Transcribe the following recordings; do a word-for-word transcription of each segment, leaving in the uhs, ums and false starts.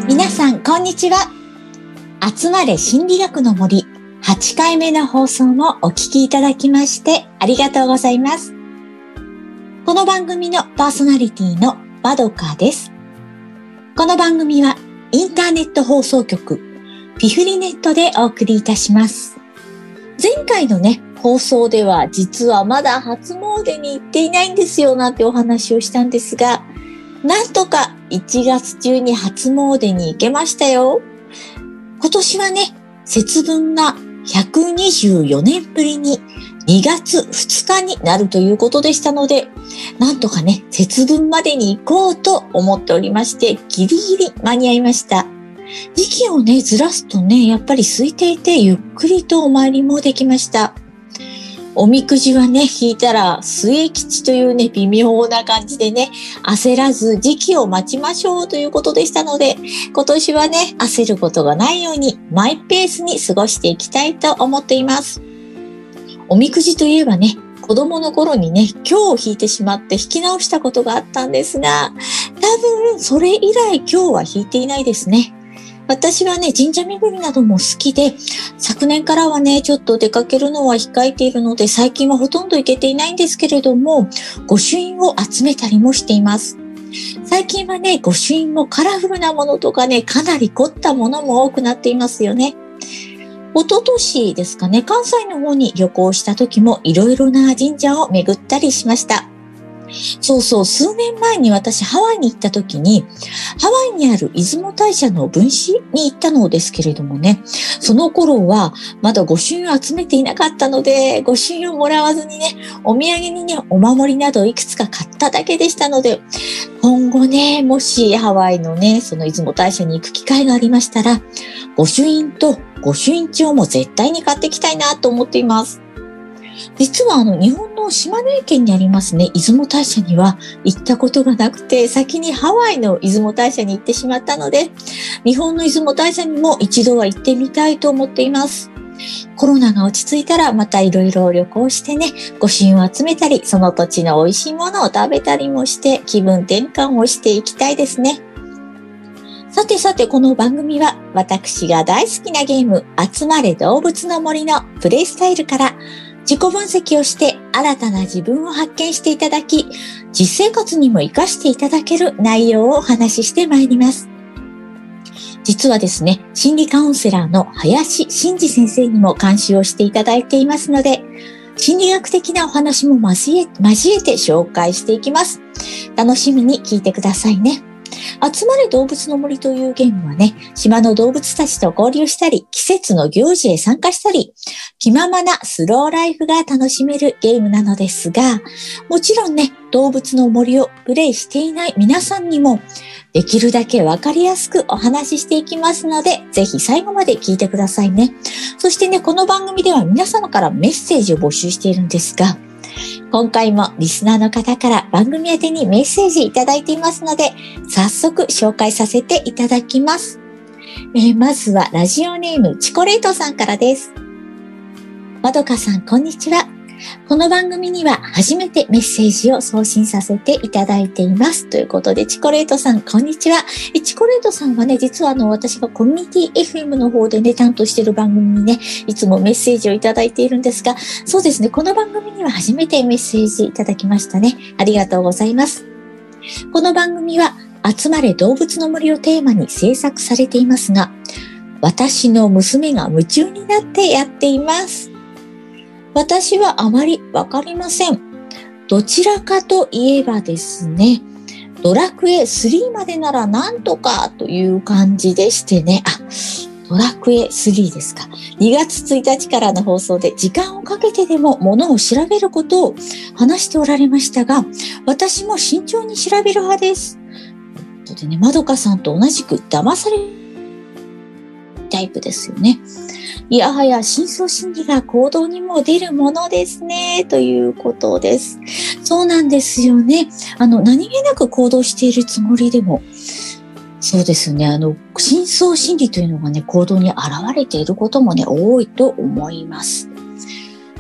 皆さんこんにちは。集まれ心理学の森はちかいめの放送もお聞きいただきましてありがとうございます。この番組のパーソナリティのまどかです。この番組はインターネット放送局ピフリネットでお送りいたします。前回のね放送では実はまだ初詣に行っていないんですよなんてお話をしたんですが、なんとかいちがつ中に初詣に行けましたよ。今年はね、節分がひゃくにじゅうよねんぶりににがつふつかになるということでしたので、なんとかね、節分までに行こうと思っておりまして、ギリギリ間に合いました。時期をね、ずらすとね、やっぱり空いていてゆっくりとお参りもできました。おみくじはね、引いたら末吉というね、微妙な感じでね、焦らず時期を待ちましょうということでしたので、今年はね、焦ることがないようにマイペースに過ごしていきたいと思っています。おみくじといえばね、子供の頃にね、今日引いてしまって引き直したことがあったんですが、多分それ以来今日は引いていないですね。私はね、神社巡りなども好きで、昨年からはね、ちょっと出かけるのは控えているので、最近はほとんど行けていないんですけれども、御朱印を集めたりもしています。最近はね、御朱印もカラフルなものとかね、かなり凝ったものも多くなっていますよね。一昨年ですかね、関西の方に旅行した時もいろいろな神社を巡ったりしました。そうそう、数年前に私ハワイに行った時に、ハワイにある出雲大社の分祠に行ったのですけれどもね、その頃はまだ御朱印を集めていなかったので、御朱印をもらわずにね、お土産にね、お守りなどいくつか買っただけでしたので、今後ね、もしハワイのね、その出雲大社に行く機会がありましたら、御朱印と御朱印帳も絶対に買っていきたいなと思っています。実はあの日本の島根県にありますね、出雲大社には行ったことがなくて、先にハワイの出雲大社に行ってしまったので、日本の出雲大社にも一度は行ってみたいと思っています。コロナが落ち着いたらまたいろいろ旅行してね、御朱印を集めたり、その土地の美味しいものを食べたりもして気分転換をしていきたいですね。さてさて、この番組は私が大好きなゲーム、集まれ動物の森のプレイスタイルから自己分析をして新たな自分を発見していただき、実生活にも活かしていただける内容をお話ししてまいります。実はですね、心理カウンセラーの林真嗣先生にも監修をしていただいていますので、心理学的なお話も交え、交えて紹介していきます。楽しみに聞いてくださいね。集まれ動物の森というゲームはね、島の動物たちと交流したり、季節の行事へ参加したり、気ままなスローライフが楽しめるゲームなのですが、もちろんね、動物の森をプレイしていない皆さんにも、できるだけわかりやすくお話ししていきますので、ぜひ最後まで聞いてくださいね。そしてね、この番組では皆様からメッセージを募集しているんですが、今回もリスナーの方から番組宛てにメッセージいただいていますので、早速紹介させていただきます。えー、まずはラジオネームチコレートさんからです。まどかさん、こんにちは。この番組には初めてメッセージを送信させていただいています。ということで、チコレートさん、こんにちは。チコレートさんはね、実はあの、私がコミュニティ エフエム の方でね、担当している番組にね、いつもメッセージをいただいているんですが、そうですね、この番組には初めてメッセージいただきましたね。ありがとうございます。この番組は、集まれ動物の森をテーマに制作されていますが、私の娘が夢中になってやっています。私はあまりわかりません。どちらかといえばですね、ドラクエスリーまでならなんとかという感じでしてね、あ、ドラクエスリーですか。にがつついたちからの放送で時間をかけてでもものを調べることを話しておられましたが、私も慎重に調べる派です。とでね、まどかさんと同じく騙されるタイプですよね。いやはや深層心理が行動にも出るものですね、ということです。そうなんですよね。あの、何気なく行動しているつもりでも、そうですね、あの、深層心理というのがね、行動に現れていることもね、多いと思います。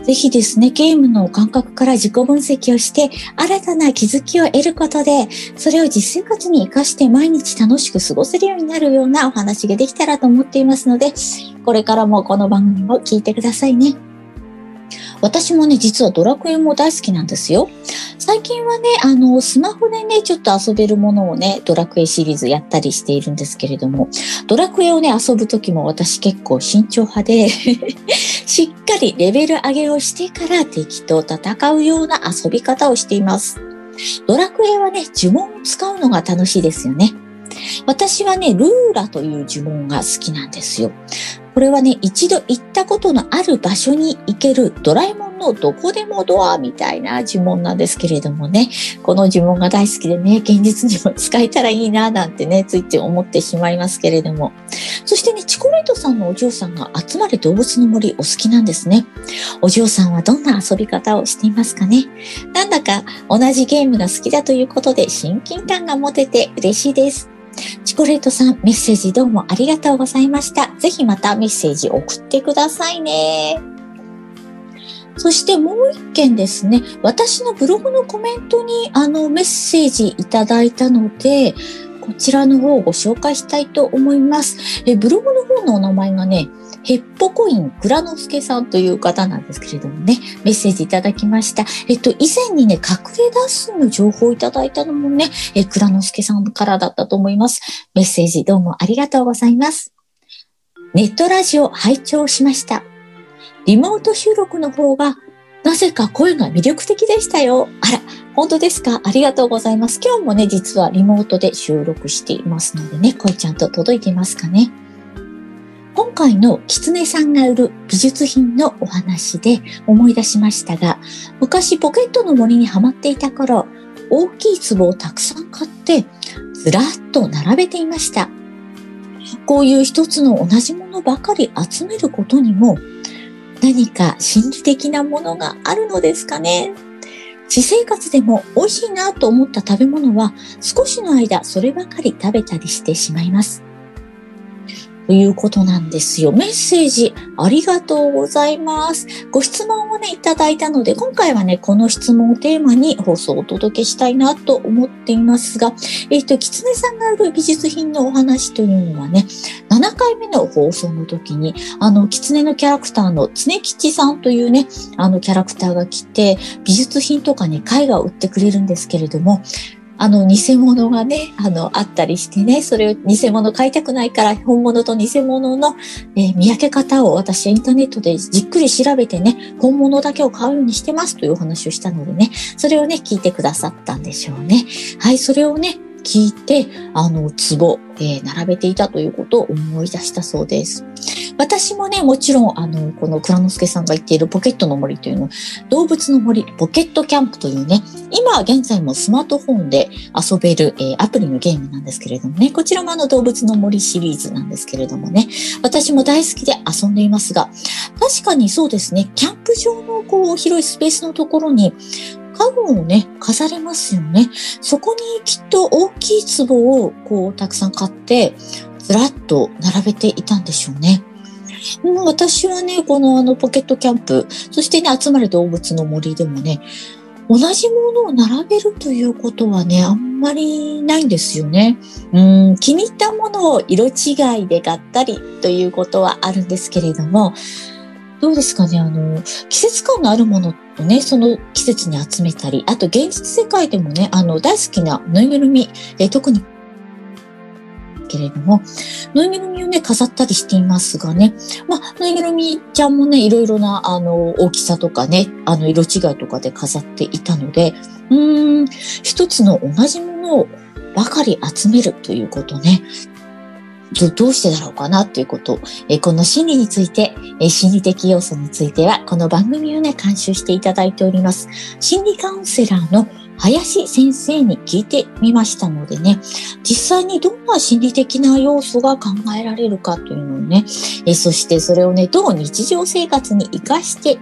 ぜひですね、ゲームの感覚から自己分析をして、新たな気づきを得ることで、それを実生活に活かして毎日楽しく過ごせるようになるようなお話ができたらと思っていますので、これからもこの番組も聞いてくださいね。私もね、実はドラクエも大好きなんですよ。最近はね、あの、スマホでね、ちょっと遊べるものをね、ドラクエシリーズやったりしているんですけれども、ドラクエをね、遊ぶときも私結構慎重派で、しっかりレベル上げをしてから敵と戦うような遊び方をしています。ドラクエはね、呪文を使うのが楽しいですよね。私はね、ルーラという呪文が好きなんですよ。これはね、一度行ったことのある場所に行けるドラえもんのどこでもドアみたいな呪文なんですけれどもね、この呪文が大好きでね、現実にも使えたらいいななんてね、ついつい思ってしまいますけれども。そしてね、チコレートさんのお嬢さんが集まれ動物の森お好きなんですね。お嬢さんはどんな遊び方をしていますかね。なんだか同じゲームが好きだということで親近感が持てて嬉しいです。チコレートさん、メッセージどうもありがとうございました。ぜひまたメッセージ送ってくださいね。そしてもう一件ですね、私のブログのコメントにあのメッセージいただいたので、こちらの方をご紹介したいと思います。えブログの方のお名前がね、ヘッポコイン蔵之介さんという方なんですけれどもね、メッセージいただきました。えっと、以前にね、隠れ脱水の情報をいただいたのもね、え蔵之介さんからだったと思います。メッセージどうもありがとうございます。ネットラジオ拝聴しました。リモート収録の方が、なぜか声が魅力的でしたよ。あら、本当ですか？ありがとうございます。今日もね、実はリモートで収録していますのでね、声ちゃんと届いていますかね。今回のキツネさんが売る美術品のお話で思い出しましたが、昔ポケットの森にハマっていた頃、大きい壺をたくさん買って、ずらっと並べていました。こういう一つの同じものばかり集めることにも、何か心理的なものがあるのですかね。私生活でも美味しいなと思った食べ物は少しの間そればかり食べたりしてしまいます。ということなんですよ。メッセージありがとうございます。ご質問をね、いただいたので、今回はね、この質問をテーマに放送をお届けしたいなと思っていますが、えっと、キツネさんが売る美術品のお話というのはね、ななかいめの放送の時に、あの、キツネのキャラクターの常吉さんというね、あのキャラクターが来て、美術品とかね、絵画を売ってくれるんですけれども、あの、偽物がね、あの、あったりしてね、それを偽物買いたくないから、本物と偽物の、えー、見分け方を私はインターネットでじっくり調べてね、本物だけを買うようにしてますというお話をしたのでね、それをね、聞いてくださったんでしょうね。はい、それをね、聞いて、あの、壺、えー、並べていたということを思い出したそうです。私もね、もちろん、あの、この蔵之介さんが言っているポケットの森というの、動物の森、ポケットキャンプというね、今現在もスマートフォンで遊べる、えー、アプリのゲームなんですけれどもね、こちらもあの動物の森シリーズなんですけれどもね、私も大好きで遊んでいますが、確かにそうですね、キャンプ場のこう広いスペースのところに、家具をね、飾れますよね。そこにきっと大きい壺をこうたくさん買って、ずらっと並べていたんでしょうね。もう私はね、このあのポケットキャンプ、そしてね、集まる動物の森でもね、同じものを並べるということはね、あんまりないんですよね。うーん、気に入ったものを色違いで買ったりということはあるんですけれども、どうですかね、あの、季節感のあるものをね、その季節に集めたり、あと現実世界でもね、あの、大好きなぬいぐるみ、え特にけれども、ぬいぐるみをね、飾ったりしていますがね、まあ、ぬいぐるみちゃんもね、いろいろな、あの、大きさとかね、あの、色違いとかで飾っていたので、うーん、一つの同じものをばかり集めるということね、ど, どうしてだろうかなということ、えこの心理について、え心理的要素については、この番組をね、監修していただいております。心理カウンセラーの林先生に聞いてみましたのでね、実際にどんな心理的な要素が考えられるかというのをね、えそしてそれをね、どう日常生活に活かしていった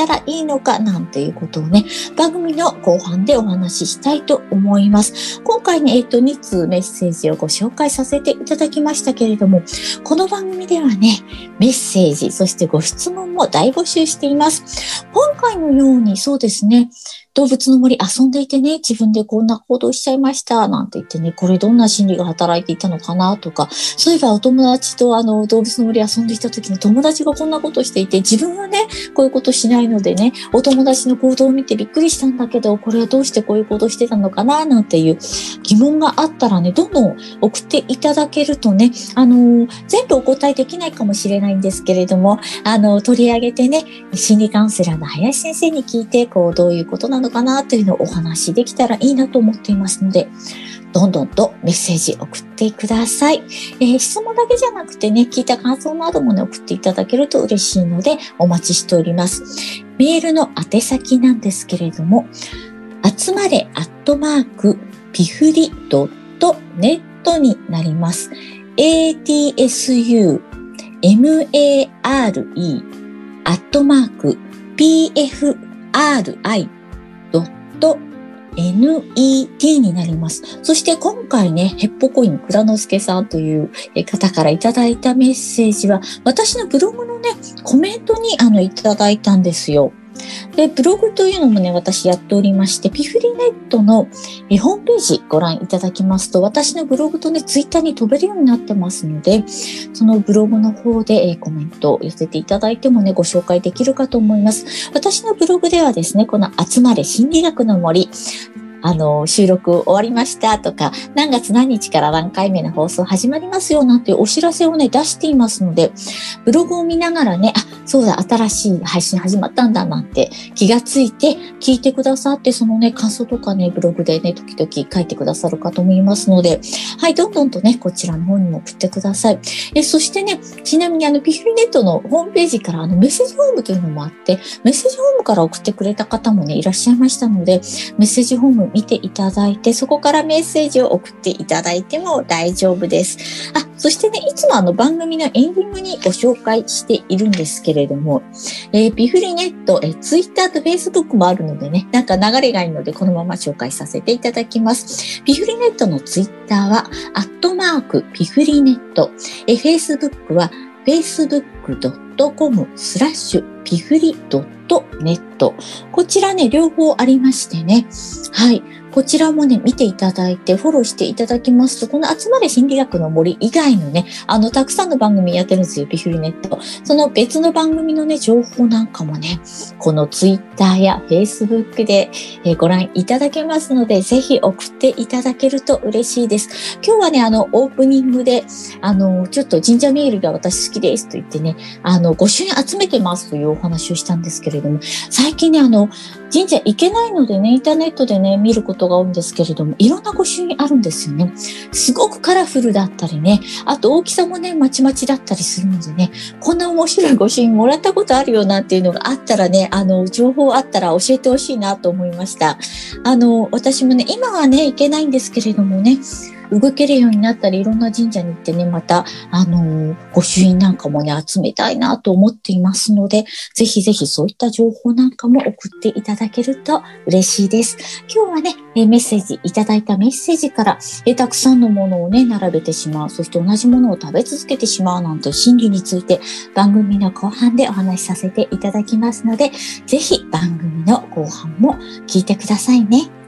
たらいいのかなんていうことをね、番組の後半でお話ししたいと思います。今回ね、えっと、につうメッセージをご紹介させていただきましたけれども、この番組ではね、メッセージ、そしてご質問も大募集しています。今回のようにそうですね、動物の森遊んでいてね、自分でこんな行動しちゃいました、なんて言ってね、これどんな心理が働いていたのかなとか、そういえばお友達とあの動物の森遊んでいた時に友達がこんなことしていて、自分はね、こういうことしないのでね、お友達の行動を見てびっくりしたんだけど、これはどうしてこういうことしてたのかな、なんていう疑問があったらね、どんどん送っていただけるとね、あの、全部お答えできないかもしれないんですけれども、あの、取り上げてね、心理カウンセラーの林先生に聞いて、こう、どういうことなのかなというのをお話しできたらいいなと思っていますので、どんどんとメッセージ送ってください。えー、質問だけじゃなくてね、聞いた感想などもね、送っていただけると嬉しいので、お待ちしております。メールの宛先なんですけれども、集まれアットマークピフリドットネットになります。エーティーエスユーエムエーアールイー アットマーク ピーエフアールアイ ドット ネット になります。そして今回ね、ヘッポコイン倉之介さんという方からいただいたメッセージは、私のブログのね、コメントにあのいただいたんですよ。で、ブログというのもね、私やっておりまして、ピフリネットのえホームページご覧いただきますと、私のブログとね、ツイッターに飛べるようになってますので、そのブログの方でえコメントを寄せていただいてもね、ご紹介できるかと思います。私のブログではですね、この集まれ心理学の森、あの、収録終わりましたとか、何月何日から何回目の放送始まりますよなんていうお知らせをね、出していますので、ブログを見ながらね、あ、そうだ、新しい配信始まったんだなんて気がついて聞いてくださって、そのね、感想とかね、ブログでね、時々書いてくださるかと思いますので、はい、どんどんとね、こちらの方にも送ってください。え、そしてね、ちなみにあの、ピフリネットのホームページからあの、メッセージフォームというのもあって、メッセージフォームから送ってくれた方もね、いらっしゃいましたので、メッセージフォーム見ていただいて、そこからメッセージを送っていただいても大丈夫です。あ、そしてね、いつもあの番組のエンディングにご紹介しているんですけれども、えー、ピフリネット、えー、ツイッターとフェイスブックもあるのでね、なんか流れがいいのでこのまま紹介させていただきます。ピフリネットのツイッターは、アットマークピフリネット、えー、フェイスブックは フェイスブックドットコム スラッシュピフリドットネット。こちらね、両方ありましてね。はい。こちらもね、見ていただいて、フォローしていただきますと、この集まれ心理学の森以外のね、あの、たくさんの番組やってるんですよ、ピフリネット。その別の番組のね、情報なんかもね、このツイッターやフェイスブックで、えー、ご覧いただけますので、ぜひ送っていただけると嬉しいです。今日はね、あの、オープニングで、あの、ちょっと神社メールが私好きですと言ってね、あの、御朱印集めてますというお話をしたんですけれども、最近ね、あの、神社行けないのでね、インターネットでね、見ることが多いんですけれども、いろんな御朱印あるんですよね。すごくカラフルだったりね、あと大きさもね、まちまちだったりするのでね、こんな面白い御朱印もらったことあるよなっていうのがあったらね、あの、情報あったら教えてほしいなと思いました。あの、私もね、今はね、行けないんですけれどもね、動けるようになったり、いろんな神社に行ってね、また、あのー、御朱印なんかもね、集めたいなと思っていますので、ぜひぜひそういった情報なんかも送っていただけると嬉しいです。今日はね、メッセージ、いただいたメッセージから、えたくさんのものをね、並べてしまう、そして同じものを食べ続けてしまうなんて心理について、番組の後半でお話しさせていただきますので、ぜひ番組の後半も聞いてくださいね。